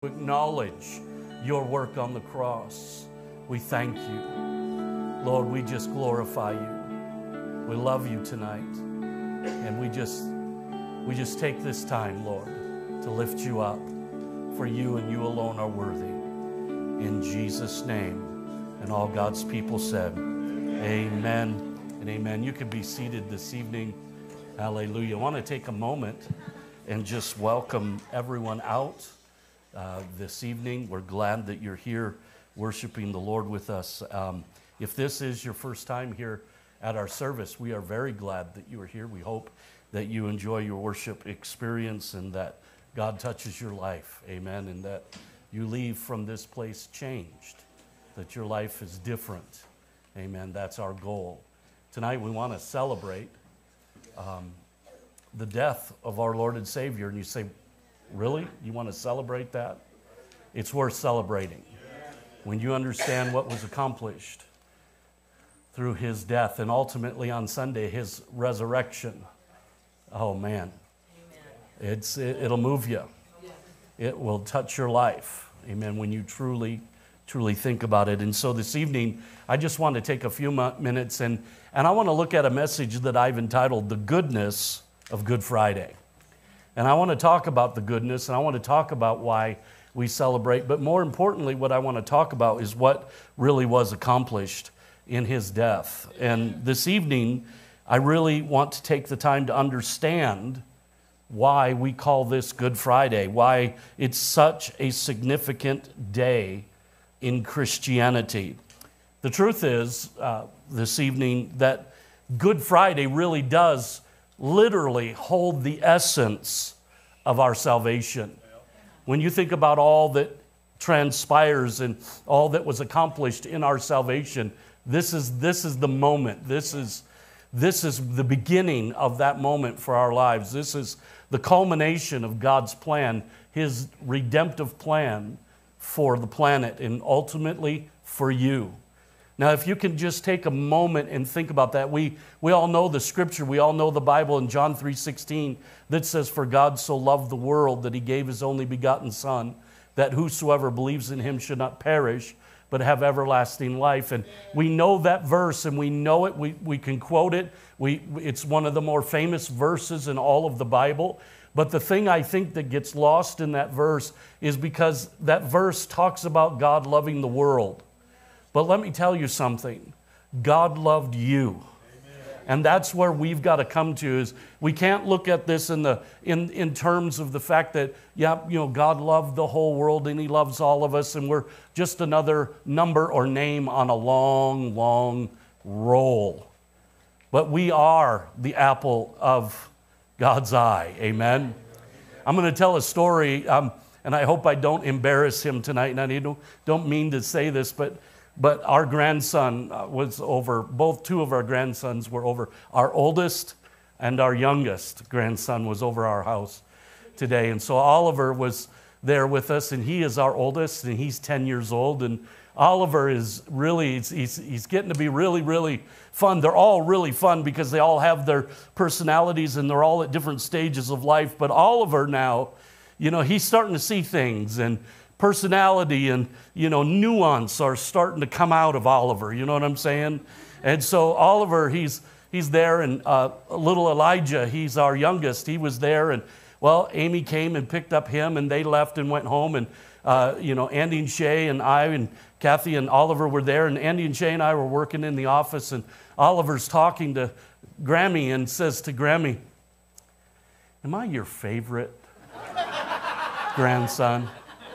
Acknowledge your work on the cross. We thank you. Lord, we just glorify you. We love you tonight. And we just take this time, Lord, to lift you up. For you and you alone are worthy. In Jesus' name. And all God's people said, amen and amen. You can be seated this evening. Hallelujah. I want to take a moment and just welcome everyone out. This evening. We're glad that you're here worshiping the Lord with us. If this is your first time here at our service, we are very glad that you are here. We hope that you enjoy your worship experience and that God touches your life. Amen. And that you leave from this place changed, that your life is different. Amen. That's our goal. Tonight we want to celebrate the death of our Lord and Savior. And you say, really? You want to celebrate that? It's worth celebrating. When you understand what was accomplished through his death and ultimately on Sunday, his resurrection. Oh man. It'll move you. It will touch your life. Amen. When you truly think about it. And so this evening, I just want to take a few minutes and I want to look at a message that I've entitled The Goodness of Good Friday. And I want to talk about the goodness, and I want to talk about why we celebrate. But more importantly, what I want to talk about is what really was accomplished in his death. And this evening, I really want to take the time to understand why we call this Good Friday, why it's such a significant day in Christianity. The truth is, this evening, that Good Friday really does literally hold the essence of our salvation. When you think about all that transpires and all that was accomplished in our salvation, this is the moment. This is the beginning of that moment for our lives. This is the culmination of God's plan, his redemptive plan for the planet and ultimately for you. Now, if you can just take a moment and think about that, we all know the scripture, we all know the Bible in John 3:16 that says, "For God so loved the world that he gave his only begotten Son, that whosoever believes in him should not perish, but have everlasting life." And we know that verse and we know it, we can quote it. It's one of the more famous verses in all of the Bible. But the thing I think that gets lost in that verse is because that verse talks about God loving the world. But let me tell you something. God loved you. And that's where we've got to come to is we can't look at this in terms of the fact that, God loved the whole world and he loves all of us and we're just another number or name on a long, long roll. But we are the apple of God's eye. Amen. I'm going to tell a story, and I hope I don't embarrass him tonight. And I don't mean to say this, but our grandson was over, two of our grandsons were over. Our oldest and our youngest grandson was over our house today. And so Oliver was there with us, and he is our oldest, and he's 10 years old. And Oliver is really, he's getting to be really, really fun. They're all really fun because they all have their personalities, and they're all at different stages of life. But Oliver now, he's starting to see things, and personality and, nuance are starting to come out of Oliver. You know what I'm saying? And so Oliver, he's there, and little Elijah, he's our youngest. He was there, and, Amy came and picked up him, and they left and went home. And, Andy and Shay and I and Kathy and Oliver were there, and Andy and Shay and I were working in the office, and Oliver's talking to Grammy and says to Grammy, "Am I your favorite grandson?"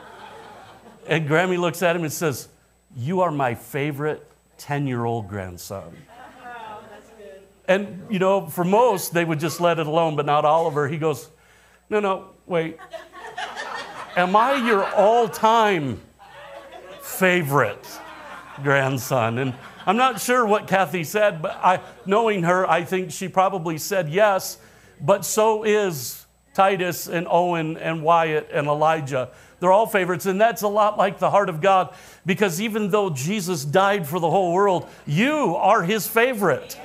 And Grammy looks at him and says, "You are my favorite 10-year-old grandson." Wow, that's good. And, for most, they would just let it alone, but not Oliver. He goes, No, wait. Am I your all-time favorite grandson? And I'm not sure what Kathy said, but knowing her, I think she probably said yes, but so is Titus and Owen and Wyatt and Elijah. They're all favorites, and that's a lot like the heart of God, because even though Jesus died for the whole world, you are his favorite.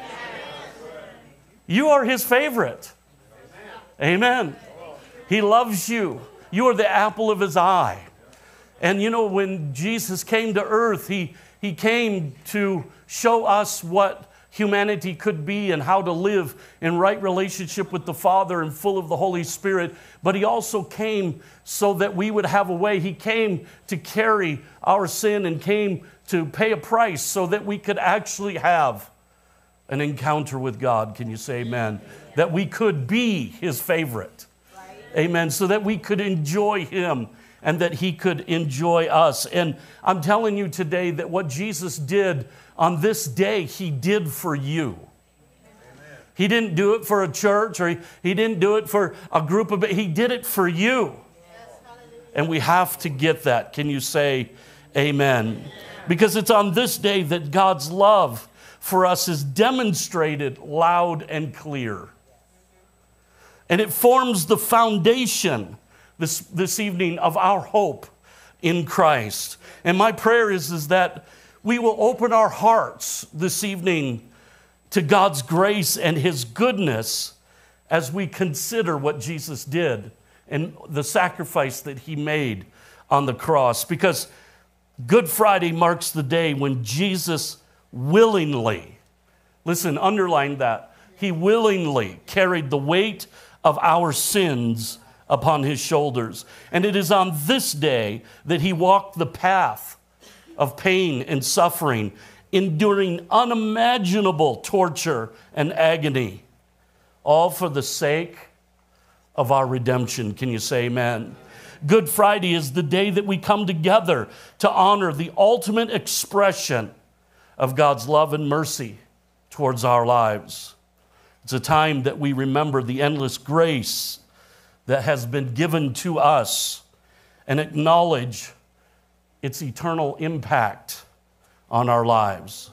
You are his favorite. Amen. He loves you. You are the apple of his eye. And you know, when Jesus came to earth, he came to show us what humanity could be and how to live in right relationship with the Father and full of the Holy Spirit. But he also came so that we would have a way. He came to carry our sin and came to pay a price so that we could actually have an encounter with God. Can you say amen? That we could be his favorite. Amen. So that we could enjoy him and that he could enjoy us. And I'm telling you today that what Jesus did on this day, he did for you. Amen. He didn't do it for a church, or he didn't do it for a group of, he did it for you. Yes, and we have to get that. Can you say amen? Because it's on this day that God's love for us is demonstrated loud and clear. And it forms the foundation this evening of our hope in Christ. And my prayer is that we will open our hearts this evening to God's grace and his goodness as we consider what Jesus did and the sacrifice that he made on the cross. Because Good Friday marks the day when Jesus willingly, listen, underline that, he willingly carried the weight of our sins upon his shoulders. And it is on this day that he walked the path of pain and suffering, enduring unimaginable torture and agony, all for the sake of our redemption. Can you say amen? Good Friday is the day that we come together to honor the ultimate expression of God's love and mercy towards our lives. It's a time that we remember the endless grace that has been given to us and acknowledge its eternal impact on our lives.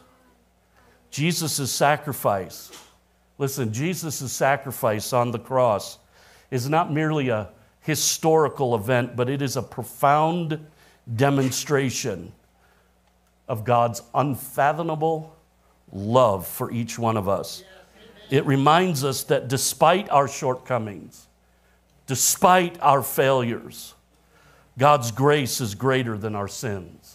Jesus' sacrifice, listen, Jesus' sacrifice on the cross is not merely a historical event, but it is a profound demonstration of God's unfathomable love for each one of us. It reminds us that despite our shortcomings, despite our failures, God's grace is greater than our sins.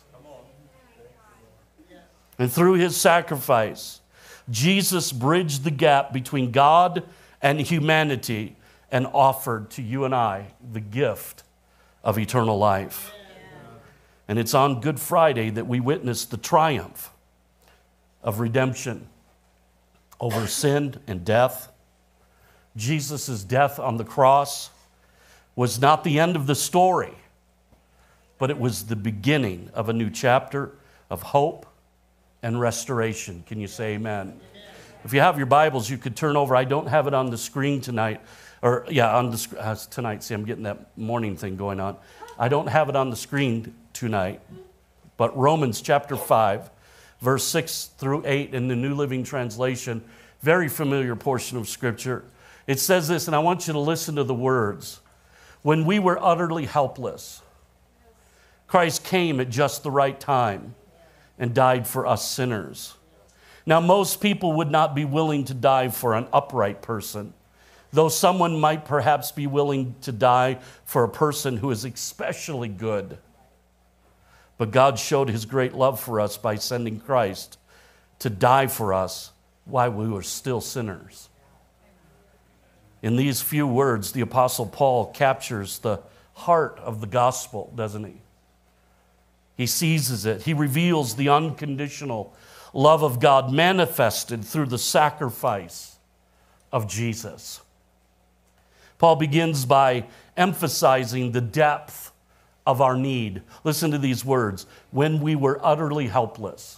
And through his sacrifice, Jesus bridged the gap between God and humanity and offered to you and I the gift of eternal life. And it's on Good Friday that we witness the triumph of redemption over sin and death. Jesus' death on the cross was not the end of the story, but it was the beginning of a new chapter of hope and restoration. Can you say amen? If you have your Bibles, you could turn over. I don't have it on the screen tonight. On the tonight. See, I'm getting that morning thing going on. I don't have it on the screen tonight. But Romans chapter 5, verse 6 through 8 in the New Living Translation, very familiar portion of Scripture. It says this, and I want you to listen to the words. When we were utterly helpless, Christ came at just the right time and died for us sinners. Now, most people would not be willing to die for an upright person, though someone might perhaps be willing to die for a person who is especially good. But God showed his great love for us by sending Christ to die for us while we were still sinners. In these few words, the Apostle Paul captures the heart of the gospel, doesn't he? He seizes it. He reveals the unconditional love of God manifested through the sacrifice of Jesus. Paul begins by emphasizing the depth of our need. Listen to these words. When we were utterly helpless.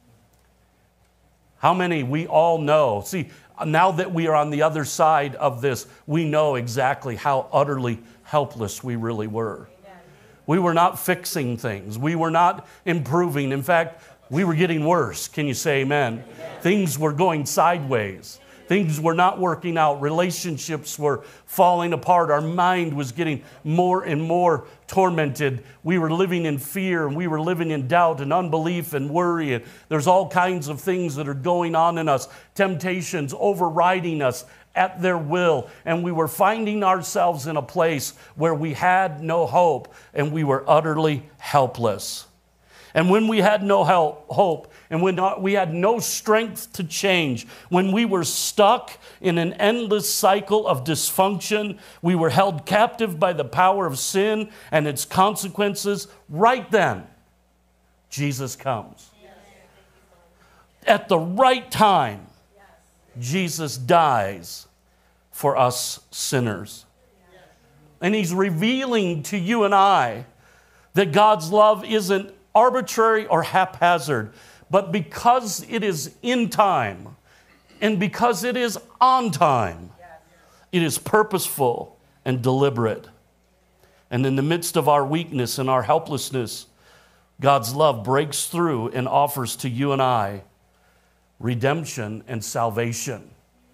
How many we all know? See, now that we are on the other side of this, we know exactly how utterly helpless we really were. We were not fixing things. We were not improving. In fact, we were getting worse. Can you say amen? Things were going sideways. Things were not working out. Relationships were falling apart. Our mind was getting more and more tormented. We were living in fear, and we were living in doubt and unbelief and worry. And there's all kinds of things that are going on in us. Temptations overriding us at their will, and we were finding ourselves in a place where we had no hope and we were utterly helpless. And when we had no hope, and when we had no strength to change, when we were stuck in an endless cycle of dysfunction, we were held captive by the power of sin and its consequences, right then, Jesus comes. At the right time, Jesus dies for us sinners. And he's revealing to you and I that God's love isn't arbitrary or haphazard, but because it is in time and because it is on time, it is purposeful and deliberate. And in the midst of our weakness and our helplessness, God's love breaks through and offers to you and I redemption and salvation.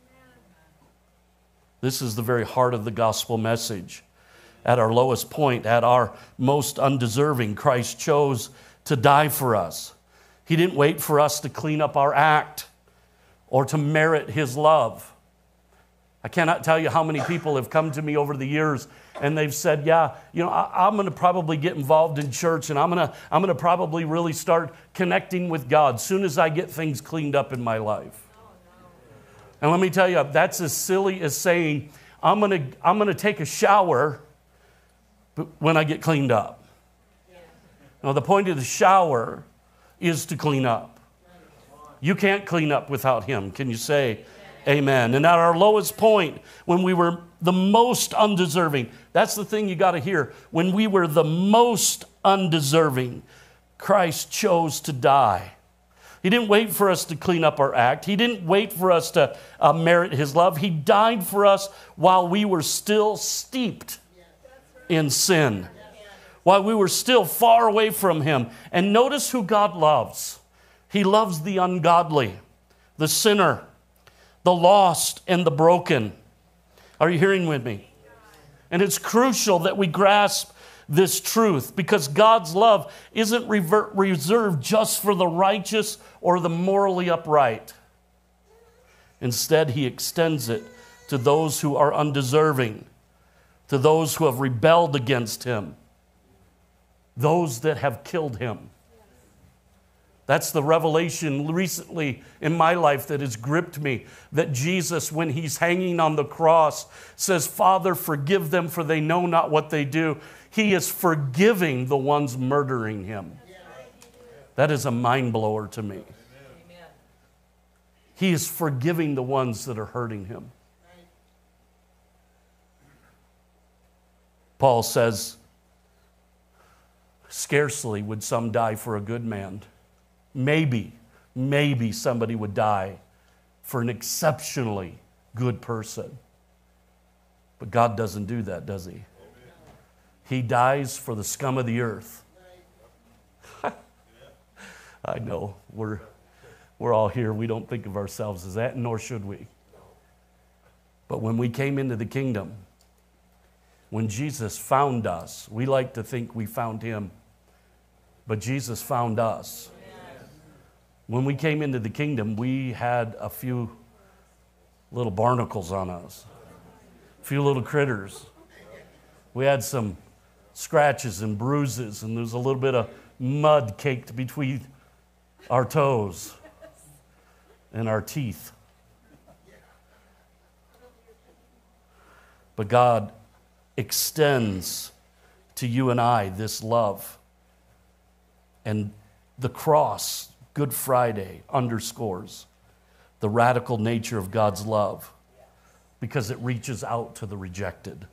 This is the very heart of the gospel message. At our lowest point, at our most undeserving, Christ chose to die for us. He didn't wait for us to clean up our act or to merit his love. I cannot tell you how many people have come to me over the years and they've said, yeah, I'm going to probably get involved in church and I'm going to probably really start connecting with God as soon as I get things cleaned up in my life. And let me tell you, that's as silly as saying, I'm going to take a shower when I get cleaned up. Now, the point of the shower is to clean up. You can't clean up without him. Can you say amen? And at our lowest point, when we were the most undeserving, that's the thing you got to hear. When we were the most undeserving, Christ chose to die. He didn't wait for us to clean up our act. He didn't wait for us to merit his love. He died for us while we were still steeped in sin, while we were still far away from him. And notice who God loves. He loves the ungodly, the sinner, the lost, and the broken. Are you hearing with me? And it's crucial that we grasp this truth, because God's love isn't reserved just for the righteous or the morally upright. Instead, he extends it to those who are undeserving, to those who have rebelled against him, those that have killed him. That's the revelation recently in my life that has gripped me, that Jesus, when he's hanging on the cross, says, Father, forgive them, for they know not what they do. He is forgiving the ones murdering him. That is a mind blower to me. He is forgiving the ones that are hurting him. Paul says, scarcely would some die for a good man. Maybe somebody would die for an exceptionally good person. But God doesn't do that, does he? He dies for the scum of the earth. I know, we're all here. We don't think of ourselves as that, nor should we. But when we came into the kingdom, when Jesus found us, we like to think we found him, but Jesus found us. When we came into the kingdom, we had a few little barnacles on us, a few little critters. We had some scratches and bruises, and there was a little bit of mud caked between our toes and our teeth. But God extends to you and I this love. And the cross, Good Friday, underscores the radical nature of God's love because it reaches out to the rejected.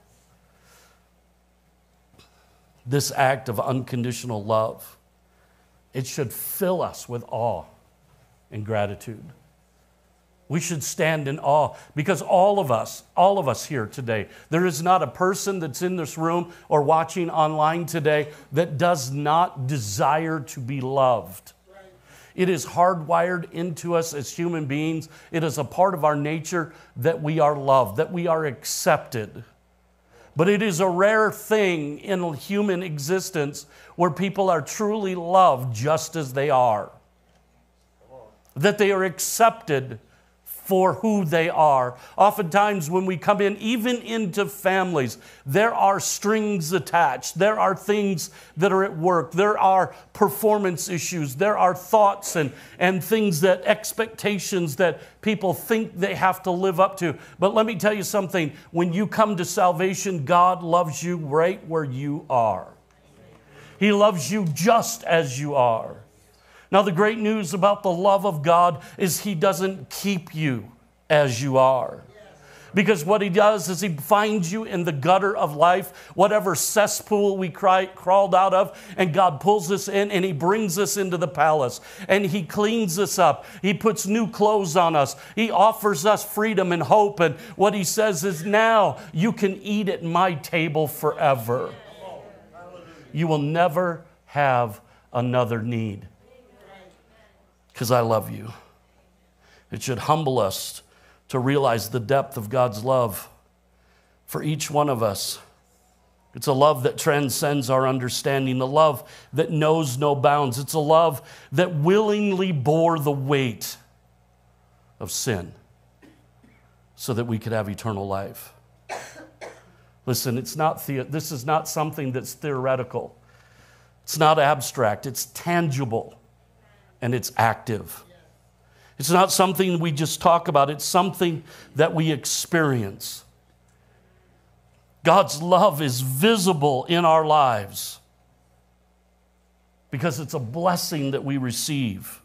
This act of unconditional love, it should fill us with awe and gratitude. We should stand in awe because all of us here today, there is not a person that's in this room or watching online today that does not desire to be loved. It is hardwired into us as human beings. It is a part of our nature that we are loved, that we are accepted. But it is a rare thing in human existence where people are truly loved just as they are. That they are accepted for who they are. Oftentimes when we come in, even into families, there are strings attached. There are things that are at work. There are performance issues. There are thoughts and things that, expectations that people think they have to live up to. But let me tell you something. When you come to salvation, God loves you right where you are. He loves you just as you are. Now, the great news about the love of God is He doesn't keep you as you are. Because what He does is He finds you in the gutter of life, whatever cesspool we crawled out of, and God pulls us in and He brings us into the palace. And He cleans us up. He puts new clothes on us. He offers us freedom and hope. And what He says is, now you can eat at my table forever. You will never have another need. Because I love you. It should humble us to realize the depth of God's love for each one of us. It's a love that transcends our understanding, the love that knows no bounds. It's a love that willingly bore the weight of sin so that we could have eternal life. Listen, this is not something that's theoretical. It's not abstract. It's tangible. And it's active. It's not something we just talk about. It's something that we experience. God's love is visible in our lives because it's a blessing that we receive.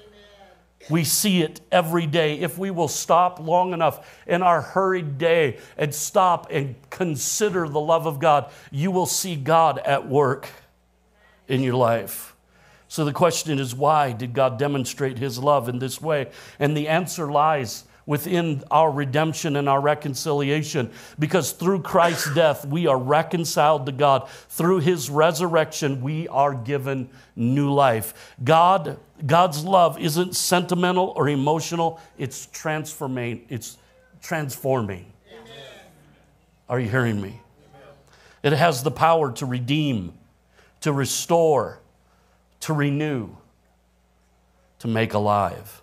We see it every day. If we will stop long enough in our hurried day and stop and consider the love of God, you will see God at work in your life. So the question is, why did God demonstrate His love in this way? And the answer lies within our redemption and our reconciliation. Because through Christ's death, we are reconciled to God. Through His resurrection, we are given new life. God's love isn't sentimental or emotional. It's transforming. Amen. Are you hearing me? Amen. It has the power to redeem, to restore, to renew, to make alive.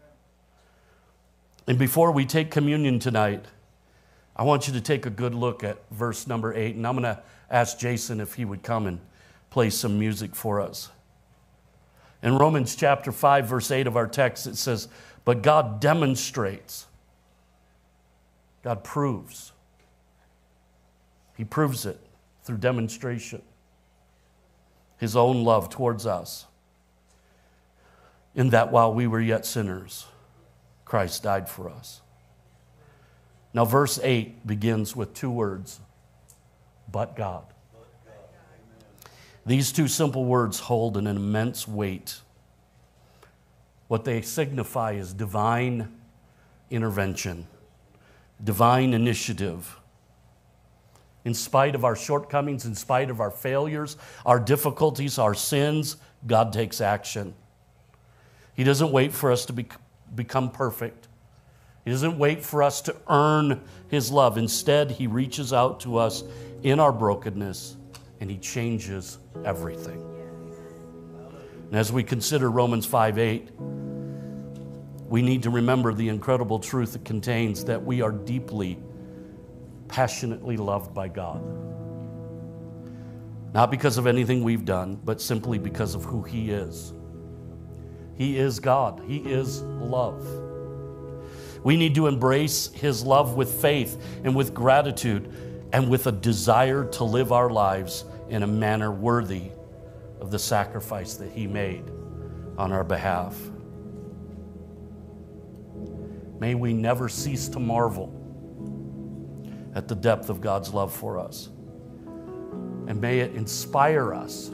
And before we take communion tonight, I want you to take a good look at verse number 8. And I'm going to ask Jason if he would come and play some music for us. In Romans chapter 5, verse 8 of our text, it says, but God demonstrates. God proves. He proves it through demonstration. His own love towards us, in that while we were yet sinners, Christ died for us. Now, verse 8 begins with two words, but God. These two simple words hold an immense weight. What they signify is divine intervention, divine initiative. In spite of our shortcomings, in spite of our failures, our difficulties, our sins, God takes action. He doesn't wait for us to become perfect. He doesn't wait for us to earn His love. Instead, He reaches out to us in our brokenness, and He changes everything. And as we consider Romans 5:8, we need to remember the incredible truth it contains, that we are deeply, passionately loved by God. Not because of anything we've done, but simply because of who He is. He is God. He is love. We need to embrace His love with faith and with gratitude and with a desire to live our lives in a manner worthy of the sacrifice that He made on our behalf. May we never cease to marvel at the depth of God's love for us. And may it inspire us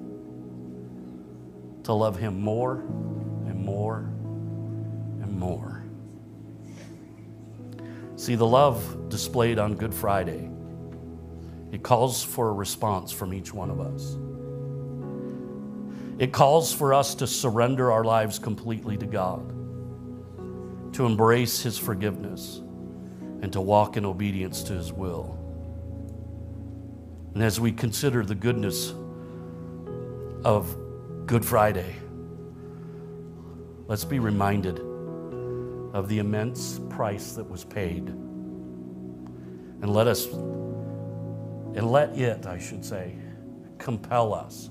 to love Him more and more and more. See, the love displayed on Good Friday, it calls for a response from each one of us. It calls for us to surrender our lives completely to God, to embrace His forgiveness, and to walk in obedience to His will. And as we consider the goodness of Good Friday, let's be reminded of the immense price that was paid. And let it, I should say, compel us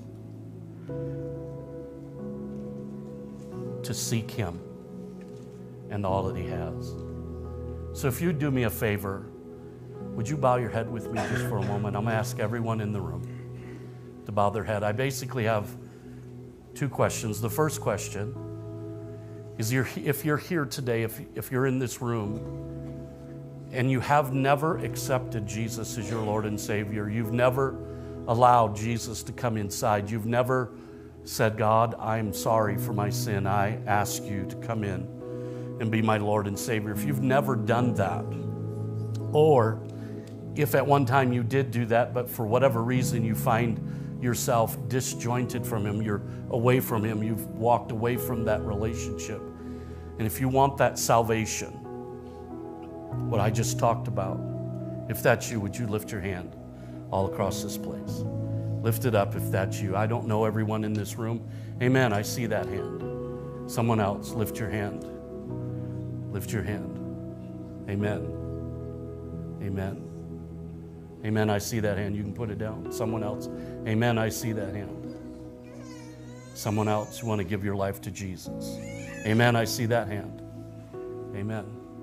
to seek Him and all that He has. So if you'd do me a favor, would you bow your head with me just for a moment? I'm going to ask everyone in the room to bow their head. I basically have two questions. The first question is, if you're here today, if you're in this room and you have never accepted Jesus as your Lord and Savior, you've never allowed Jesus to come inside, you've never said, God, I'm sorry for my sin, I ask you to come in and be my Lord and Savior. If you've never done that, or if at one time you did do that, but for whatever reason you find yourself disjointed from Him, you're away from Him, you've walked away from that relationship, and if you want that salvation, what I just talked about, if that's you, would you lift your hand all across this place? Lift it up if that's you. I don't know everyone in this room. Amen, I see that hand. Someone else, lift your hand. Lift your hand. Amen. Amen. Amen, I see that hand. You can put it down. Someone else. Amen, I see that hand. Someone else, you want to give your life to Jesus. Amen, I see that hand. Amen.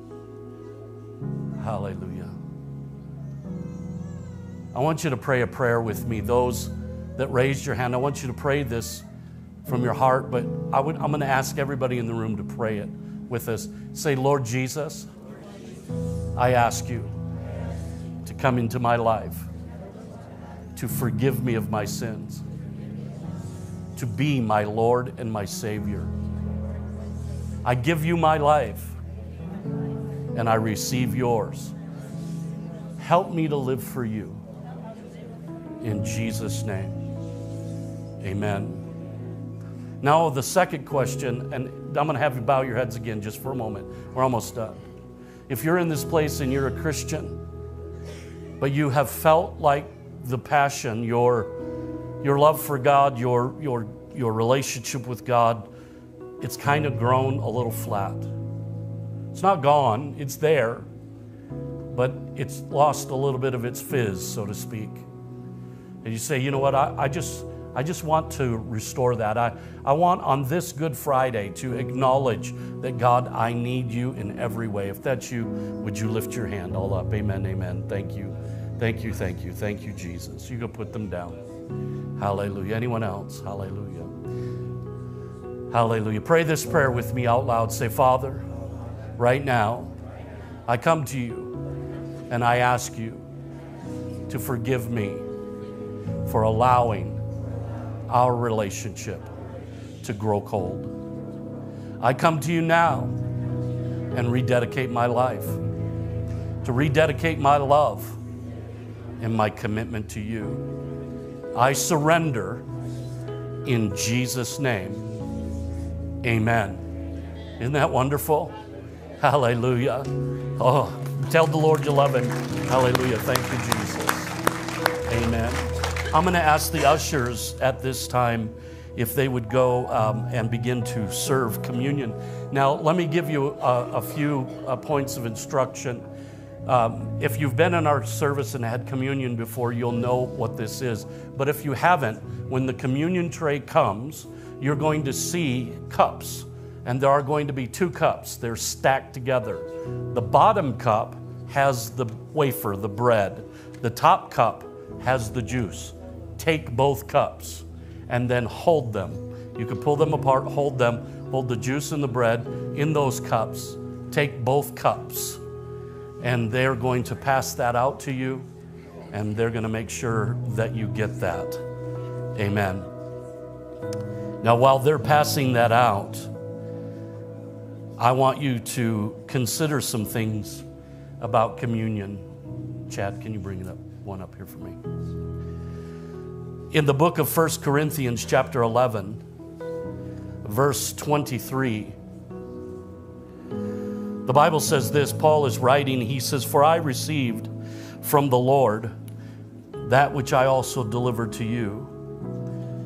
Hallelujah. I want you to pray a prayer with me. Those that raised your hand, I want you to pray this from your heart, but I'm going to ask everybody in the room to pray it with us. Say, Lord Jesus, I ask you to come into my life, to forgive me of my sins, to be my Lord and my Savior. I give you my life, and I receive yours. Help me to live for you. In Jesus' name, amen. Now the second question, and I'm going to have you bow your heads again just for a moment. We're almost done. If you're in this place and you're a Christian, but you have felt like the passion, your love for God, your relationship with God, it's kind of grown a little flat. It's not gone, it's there, but it's lost a little bit of its fizz, so to speak. And you say, you know what, I just want to restore that. I want on this Good Friday to acknowledge that, God, I need you in every way. If that's you, would you lift your hand all up? Amen, amen. Thank you. Thank you, thank you. Thank you, Jesus. You can put them down. Hallelujah. Anyone else? Hallelujah. Hallelujah. Pray this prayer with me out loud. Say, Father, right now, I come to you and I ask you to forgive me for allowing our relationship to grow cold. I come to you now and rededicate my life, to rededicate my love and my commitment to you. I surrender in Jesus' name. Amen. Isn't that wonderful? Hallelujah. Oh, tell the Lord you love Him. Hallelujah. Thank you, Jesus. Amen. I'm going to ask the ushers at this time if they would go and begin to serve communion. Now, let me give you a few points of instruction. If you've been in our service and had communion before, you'll know what this is. But if you haven't, when the communion tray comes, you're going to see cups. And there are going to be two cups. They're stacked together. The bottom cup has the wafer, the bread. The top cup has the juice. Take both cups and then hold them. You can pull them apart, hold them, hold the juice and the bread in those cups. Take both cups, and they're going to pass that out to you, and they're going to make sure that you get that. Amen. Now, while they're passing that out, I want you to consider some things about communion. Chad, can you bring it up? One up here for me. In the book of 1 Corinthians chapter 11, verse 23, the Bible says this. Paul is writing, he says, "For I received from the Lord that which I also delivered to you,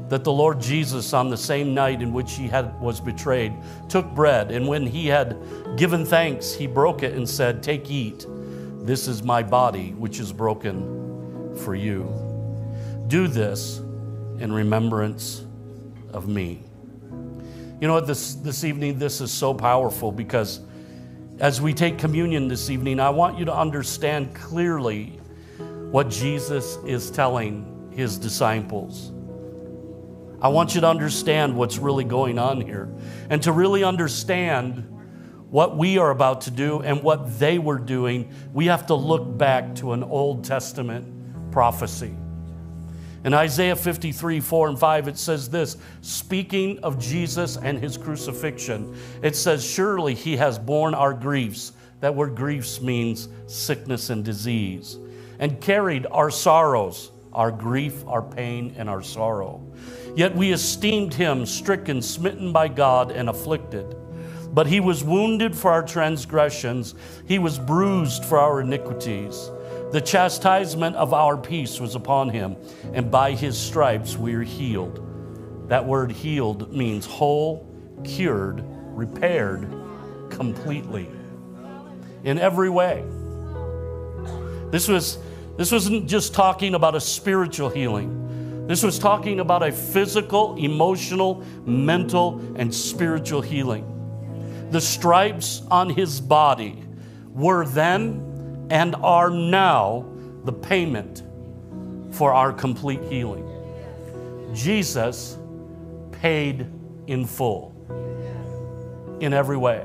that the Lord Jesus, on the same night in which he was betrayed, took bread, and when he had given thanks, he broke it and said, "Take, eat. This is my body, which is broken for you. Do this in remembrance of me." You know what, this evening, this is so powerful, because as we take communion this evening, I want you to understand clearly what Jesus is telling his disciples. I want you to understand what's really going on here, and to really understand what we are about to do and what they were doing. We have to look back to an Old Testament prophecy. In Isaiah 53, 4 and 5, it says this, speaking of Jesus and his crucifixion, it says, "Surely he has borne our griefs." That word griefs means sickness and disease. "And carried our sorrows," our grief, our pain, and our sorrow. "Yet we esteemed him stricken, smitten by God, and afflicted. But he was wounded for our transgressions. He was bruised for our iniquities. The chastisement of our peace was upon him, and by his stripes we are healed." That word healed means whole, cured, repaired, completely. In every way. This wasn't just talking about a spiritual healing. This was talking about a physical, emotional, mental, and spiritual healing. The stripes on his body were then and are now the payment for our complete healing. Jesus paid in full, in every way.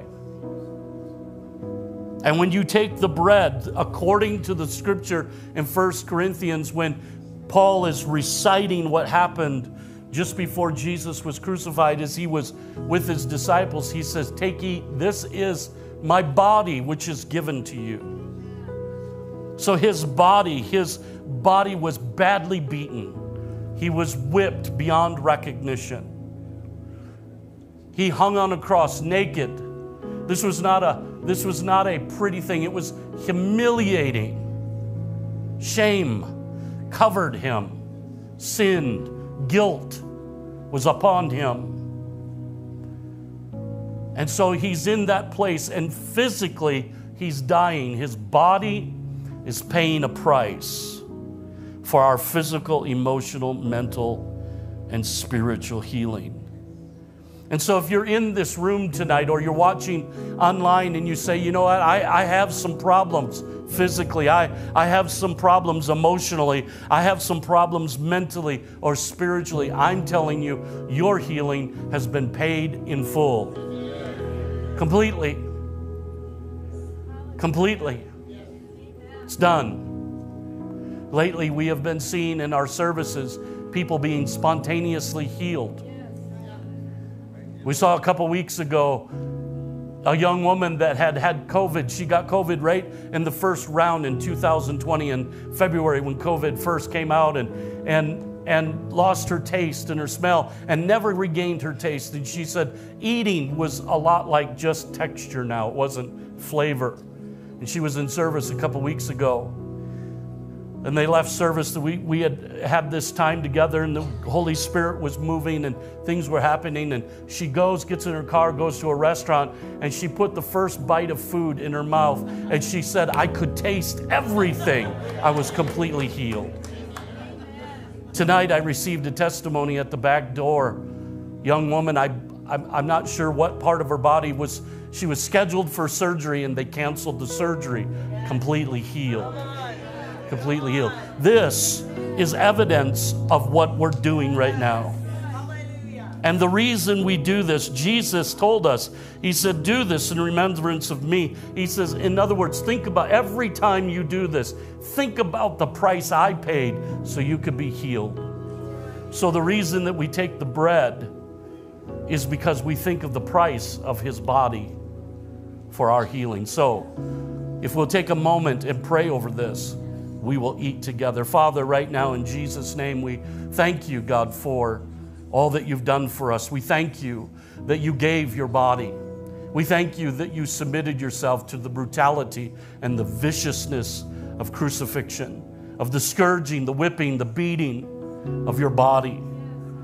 And when you take the bread, according to the scripture in 1 Corinthians, when Paul is reciting what happened just before Jesus was crucified, as he was with his disciples, he says, "Take, eat, this is my body, which is given to you." So his body was badly beaten. He was whipped beyond recognition. He hung on a cross naked. This was not a pretty thing. It was humiliating. Shame covered him. Sin, guilt was upon him. And so he's in that place, and physically he's dying. His body is paying a price for our physical, emotional, mental, and spiritual healing. And so if you're in this room tonight, or you're watching online and you say, "You know what, I have some problems physically, I have some problems emotionally, I have some problems mentally or spiritually," I'm telling you, your healing has been paid in full. Completely. Completely. It's done. Lately, we have been seeing in our services people being spontaneously healed. We saw a couple weeks ago a young woman that had COVID. She got COVID right in the first round in 2020 in February, when COVID first came out, and lost her taste and her smell and never regained her taste. And she said eating was a lot like just texture now. It wasn't flavor. And she was in service a couple weeks ago. And they left service. We had this time together, and the Holy Spirit was moving and things were happening. And she gets in her car, goes to a restaurant, and she put the first bite of food in her mouth. And she said, "I could taste everything. I was completely healed." Tonight I received a testimony at the back door. Young woman, I'm not sure what part of her body she was scheduled for surgery, and they canceled the surgery. Completely healed. Completely healed. This is evidence of what we're doing right now. And the reason we do this, Jesus told us, he said, "Do this in remembrance of me." He says, in other words, think about every time you do this, think about the price I paid so you could be healed. So the reason that we take the bread is because we think of the price of his body for our healing. So if we'll take a moment and pray over this, we will eat together. Father, right now in Jesus' name, we thank you, God, for all that you've done for us. We thank you that you gave your body. We thank you that you submitted yourself to the brutality and the viciousness of crucifixion, of the scourging, the whipping, the beating of your body.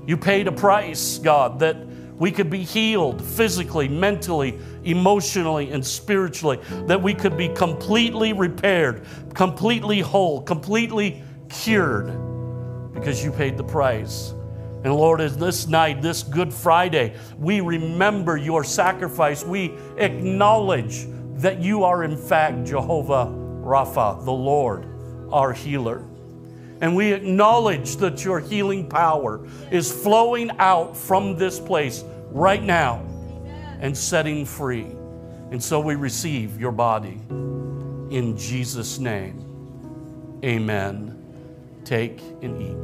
You paid a price, God, that we could be healed physically, mentally, emotionally, and spiritually, that we could be completely repaired, completely whole, completely cured, because you paid the price. And Lord, as this night, this Good Friday, we remember your sacrifice. We acknowledge that you are in fact Jehovah Rapha, the Lord, our healer. And we acknowledge that your healing power is flowing out from this place right now and setting free. And so we receive your body in Jesus' name. Amen. Take and eat.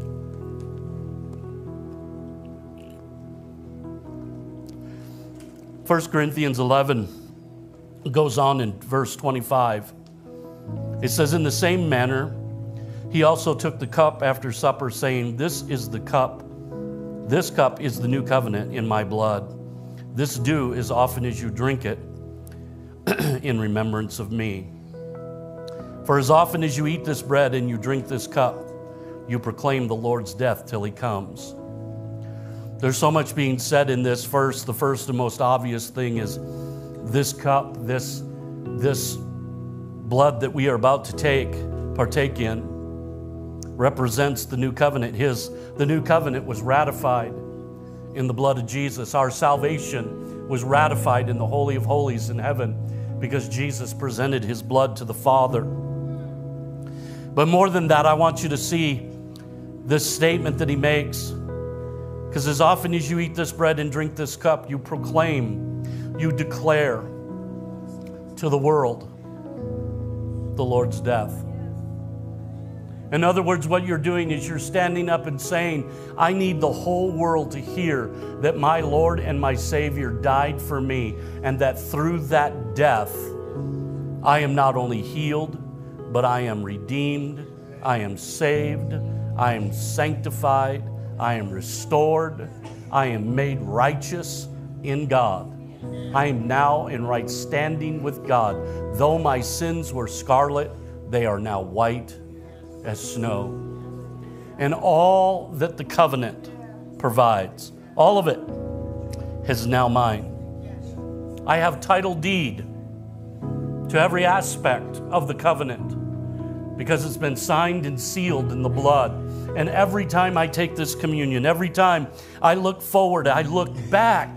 1 Corinthians 11 goes on in verse 25. It says, in the same manner, he also took the cup after supper, saying, this cup is the new covenant in my blood. This do as often as you drink it in remembrance of me. For as often as you eat this bread and you drink this cup, you proclaim the Lord's death till he comes. There's so much being said in this verse. The first and most obvious thing is this cup, this blood that we are about to partake in, represents the new covenant. The new covenant was ratified in the blood of Jesus. Our salvation was ratified in the Holy of Holies in heaven because Jesus presented his blood to the Father. But more than that, I want you to see this statement that he makes. Because as often as you eat this bread and drink this cup, you proclaim, you declare to the world the Lord's death. In other words, what you're doing is you're standing up and saying, I need the whole world to hear that my Lord and my Savior died for me, and that through that death, I am not only healed, but I am redeemed, I am saved, I am sanctified, I am restored, I am made righteous in God. I am now in right standing with God. Though my sins were scarlet, they are now white as snow. And all that the covenant provides, all of it is now mine. I have title deed to every aspect of the covenant because it's been signed and sealed in the blood. And every time I take this communion, every time I look forward, I look back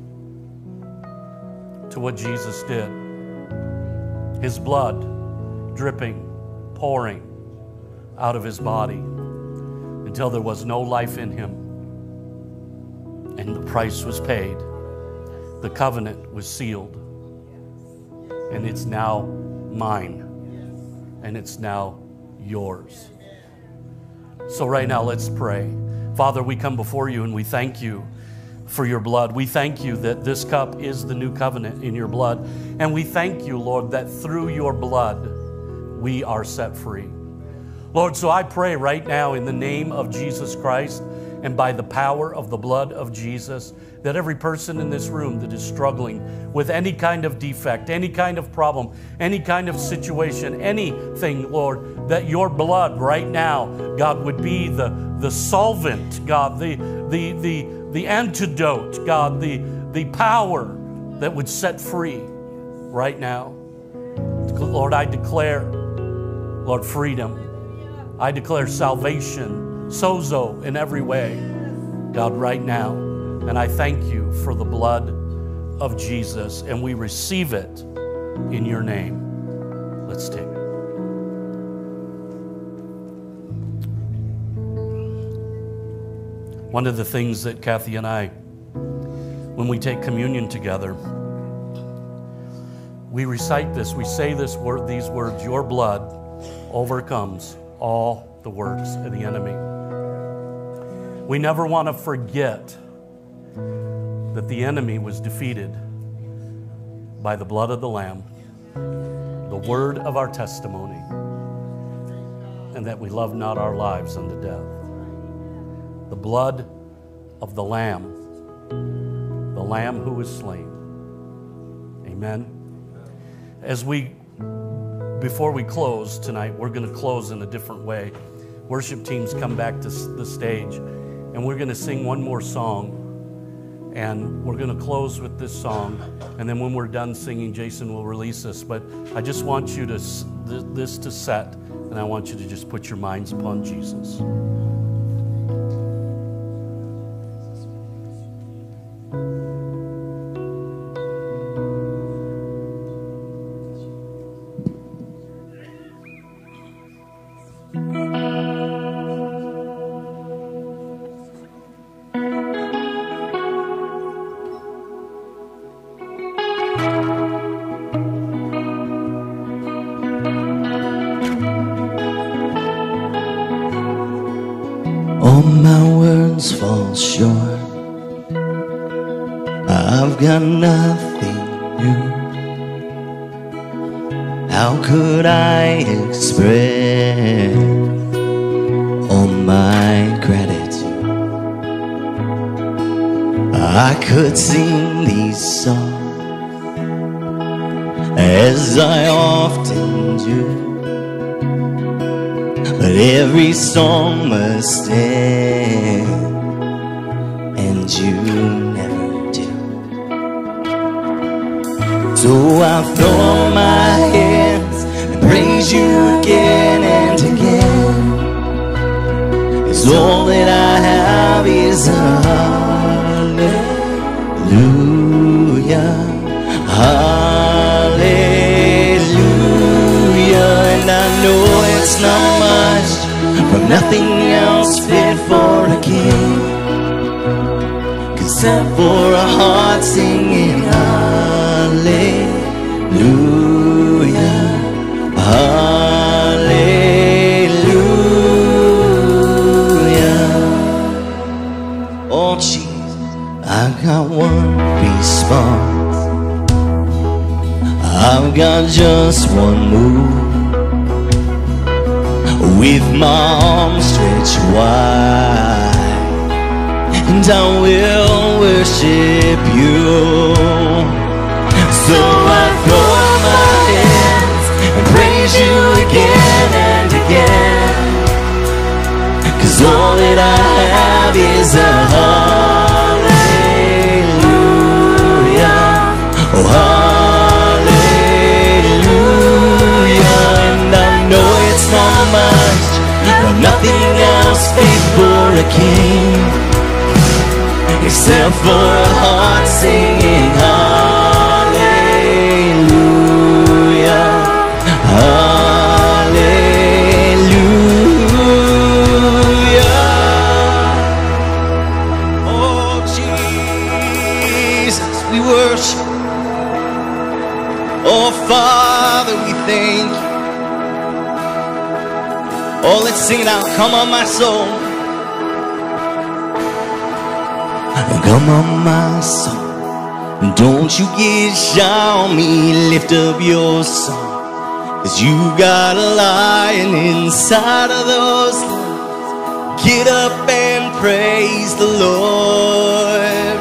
to what Jesus did. His blood dripping, pouring out of his body until there was no life in him. And the price was paid. The covenant was sealed. And it's now mine. And it's now yours. So right now, let's pray. Father, we come before you and we thank you for your blood. We thank you that this cup is the new covenant in your blood. And we thank you, Lord, that through your blood, we are set free. Lord, so I pray right now in the name of Jesus Christ and by the power of the blood of Jesus, that every person in this room that is struggling with any kind of defect, any kind of problem, any kind of situation, anything, Lord, that your blood right now, God, would be the solvent, God, the antidote, God, the power that would set free right now. Lord, I declare, Lord, freedom. I declare salvation, sozo in every way, God, right now. And I thank you for the blood of Jesus, and we receive it in your name. Let's take it. One of the things that Kathy and I, when we take communion together, we recite this, we say these words, your blood overcomes all the works of the enemy. We never want to forget that the enemy was defeated by the blood of the Lamb, the word of our testimony, and that we love not our lives unto death. The blood of the Lamb who was slain. Amen. Before we close tonight, we're going to close in a different way. Worship teams come back to the stage, and and we're going to sing one more song. And we're going to close with this song. And then when we're done singing, Jason will release us. But I just want you to, this to set, and I want you to just put your minds upon Jesus. All my words fall short. I've got nothing new. How could I express all my gratitude? I could sing these songs as I often do, but every song must end, and you never do. So I throw up my hands and praise you again and again, 'cause all that I have is a hallelujah, hallelujah. And I know it's not much, but nothing else fit for a king, except for a heart singing hallelujah, hallelujah. Oh Jesus, I got one response, I've got just one move. With my arms stretched wide, and I will worship you. So I throw up my hands and praise you again and again, 'cause all that I have is a hallelujah, oh hallelujah. And I know it's not much, but nothing else fit for a king, except for a heart singing hallelujah, hallelujah. Oh Jesus, we worship. Oh Father, we thank you. Oh, let's sing it out. Come on, my soul. Come on, my soul. Don't you get shy on me. Lift up your song, 'cause you got a lion inside of those lungs. Get up and praise the Lord.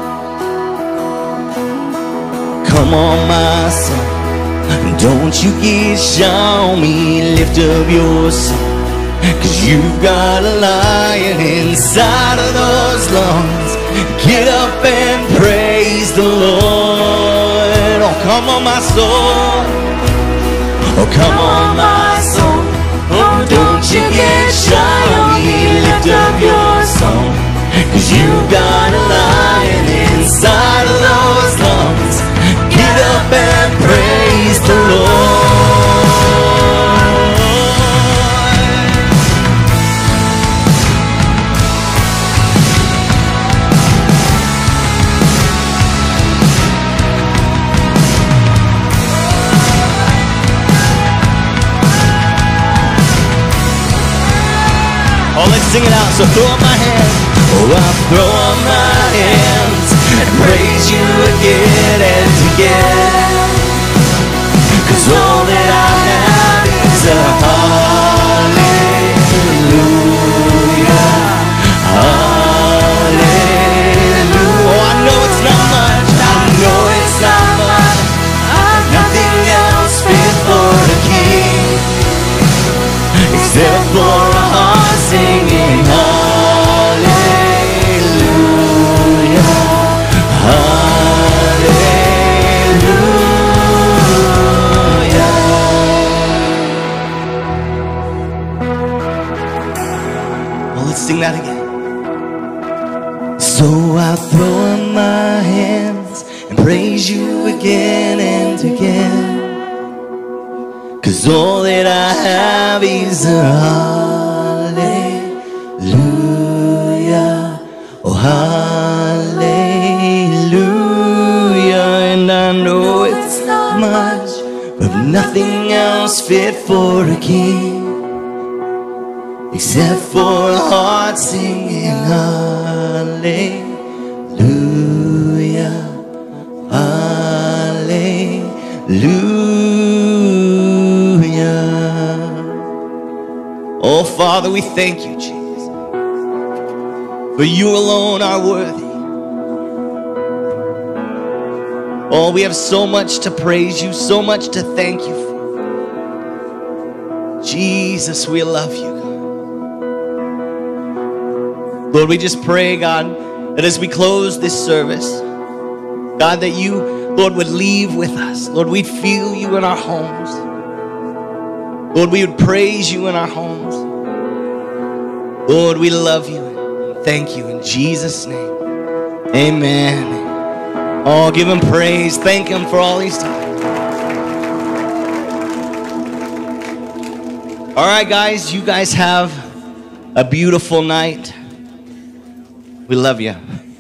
Come on, my soul. Don't you get shy on me. Lift up your song, 'cause you've got a lion inside of those lungs. Get up and praise the Lord. Oh, come on, my soul. Oh, come on, my soul. Oh, don't you get shy on me. Lift up your song, 'cause you've got a lion inside of those lungs. Get up and praise the Lord. Oh, let's sing it out. So throw up my hands. Oh, I throw up my hands and praise you again and again, 'cause all that I have is a hallelujah, hallelujah. Oh, I know it's not much, I know it's not much, nothing else fit for the king, except for a heart singing hallelujah. So I throw up my hands and praise you again and again. 'Cause all that I have is a hallelujah. Oh, hallelujah. And I know it's not much, but nothing else fit for a king except for a heart singing hallelujah, hallelujah. Oh, Father, we thank you, Jesus, for you alone are worthy. Oh, we have so much to praise you, so much to thank you for. Jesus, we love you, God. Lord, we just pray, God, that as we close this service, God, that you, Lord, would leave with us. Lord, we'd feel you in our homes. Lord, we would praise you in our homes. Lord, we love you. Thank you in Jesus' name. Amen. Oh, give him praise. Thank him for all he's done. All right, guys, you guys have a beautiful night. We love you.